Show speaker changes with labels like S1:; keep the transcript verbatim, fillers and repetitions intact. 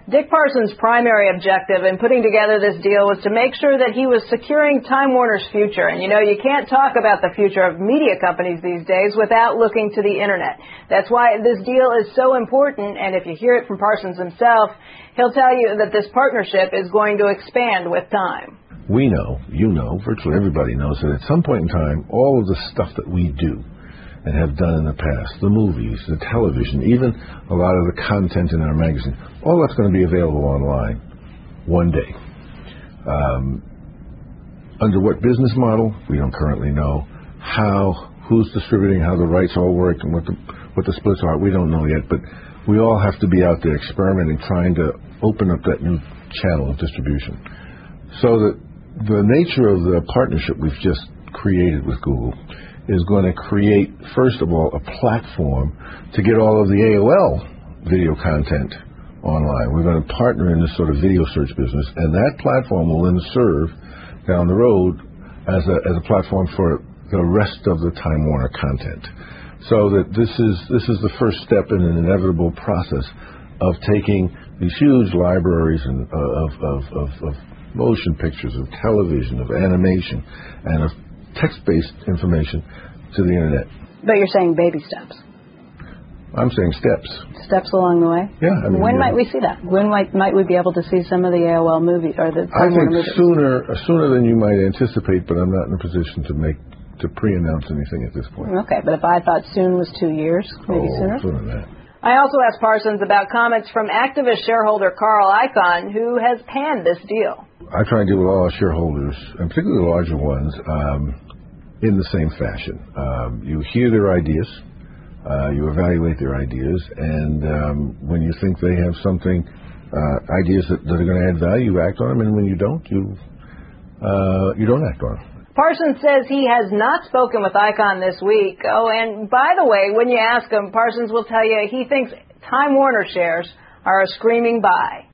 S1: Dick Parsons' primary objective in putting together this deal was to make sure that he was securing Time Warner's future. And, you know, you can't talk about the future of media companies these days without looking to the Internet. That's why this deal is so important. And if you hear it from Parsons himself, he'll tell you that this partnership is going to expand with time.
S2: We know, you know, virtually everybody knows that at some point in time, all of the stuff that we do and have done in the past, the movies, the television, even a lot of the content in our magazine, all that's going to be available online one day. Um, under what business model? We don't currently know. How, who's distributing, how the rights all work, and what the, what the splits are, we don't know yet. But we all have to be out there experimenting, trying to open up that new channel of distribution. So that the nature of the partnership we've just created with Google is going to create, first of all, a platform to get all of the A O L video content online. We're going to partner in this sort of video search business, and that platform will then serve down the road as a, as a platform for the rest of the Time Warner content. So that this is this is the first step in an inevitable process of taking these huge libraries and, uh, of, of, of, of motion pictures, of television, of animation, and of text-based information to the Internet.
S1: But you're saying baby steps.
S2: I'm saying steps.
S1: Steps along the way?
S2: Yeah. I mean,
S1: when might
S2: know.
S1: we see that? When might might we be able to see some of the A O L movies or the
S2: I think
S1: movies?
S2: sooner sooner than you might anticipate, but I'm not in a position to make to pre-announce anything at this point.
S1: Okay, but if I thought soon was two years, maybe
S2: oh,
S1: sooner?
S2: sooner than that.
S1: I also asked Parsons about comments from activist shareholder Carl Icahn, who has panned this deal.
S2: I try and deal with all our shareholders, and particularly the larger ones, um, in the same fashion. Um, you hear their ideas, uh, you evaluate their ideas, and um, when you think they have something, uh, ideas that, that are going to add value, you act on them, and when you don't, you uh, you don't act on them.
S1: Parsons says he has not spoken with Icahn this week. Oh, and by the way, when you ask him, Parsons will tell you he thinks Time Warner shares are a screaming buy.